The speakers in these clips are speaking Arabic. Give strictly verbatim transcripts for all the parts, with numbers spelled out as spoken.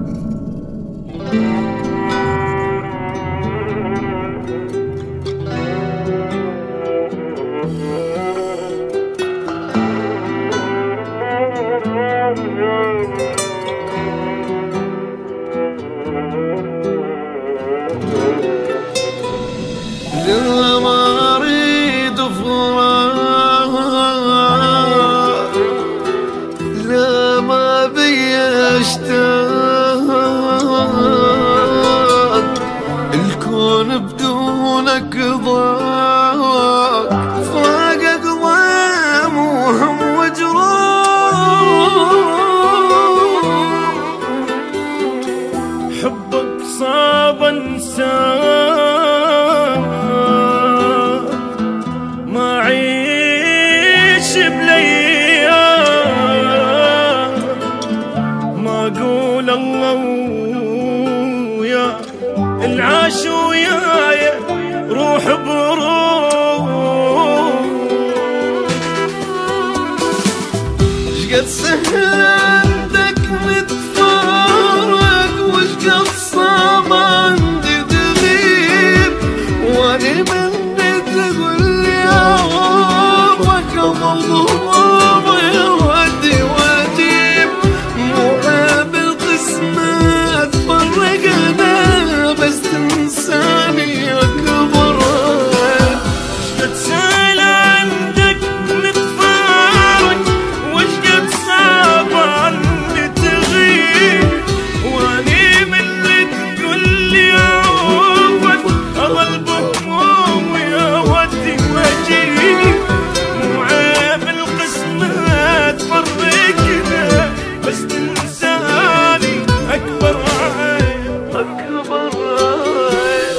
لا ما اريد فراق، لا ما بي اشتاق، الكون بدونك ضاق، فراقك ضام وهم وجروح، حبك صعب انساه، ما عيش بليام، ما اقول الله ويا العاش وياي روح بروح، شقد سهل عندك نتفارق، وشقد صعب عندي تغيب، واني مني تقول لي عوضك ظلوم يا ودي واجيب، مو عيب القسمة تفرقنا بس تنساني اكبر عيب، شقد سهل عندك نتفارق، وشقد صعب عني تغيب، واني مني تقول لي عوضك اظل بهموم يا ودي واجيب، مو عيب القسمة تفرقنا بس تنساني اكبر عيب اكبر عيب.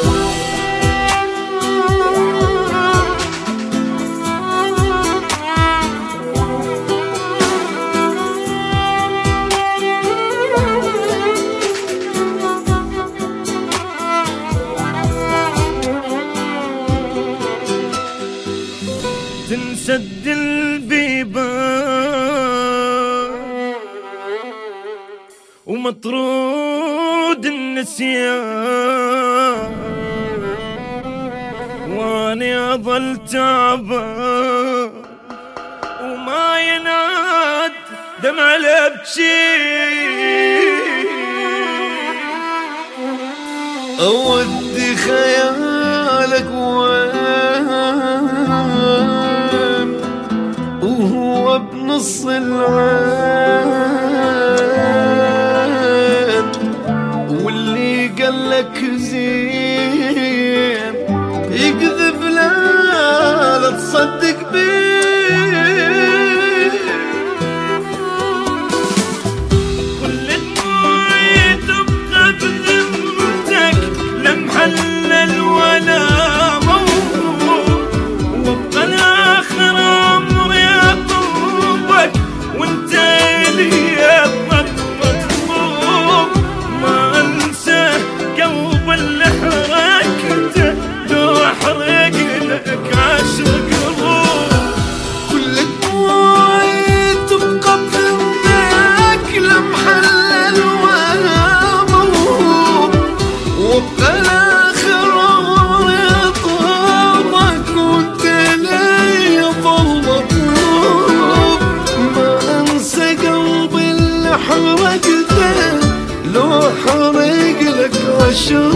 تنسد البيبان ومطرود النسيان، واني اظل تعبان وما يناد دمع لبشي، اودي خيالك وين وهو بنص العين، واللي قالك زين يكذب لا لا تصدق بيه، كل دموعي تبقى بذمتك لمحلل ولا موهوب، وابقى الاخر عمري اطوبك وانت لي مطلوب، ما انسى قلب اللي حركته لو احرق لك عشر قلوب، كل دموعي تبقى بذمتك لمحلل ولا موهوب، وابقى الاخر عمري اطوبك وانت لي ظل مطلوب، ما انسى قلبي اللي حرقته لو حرق لك عشر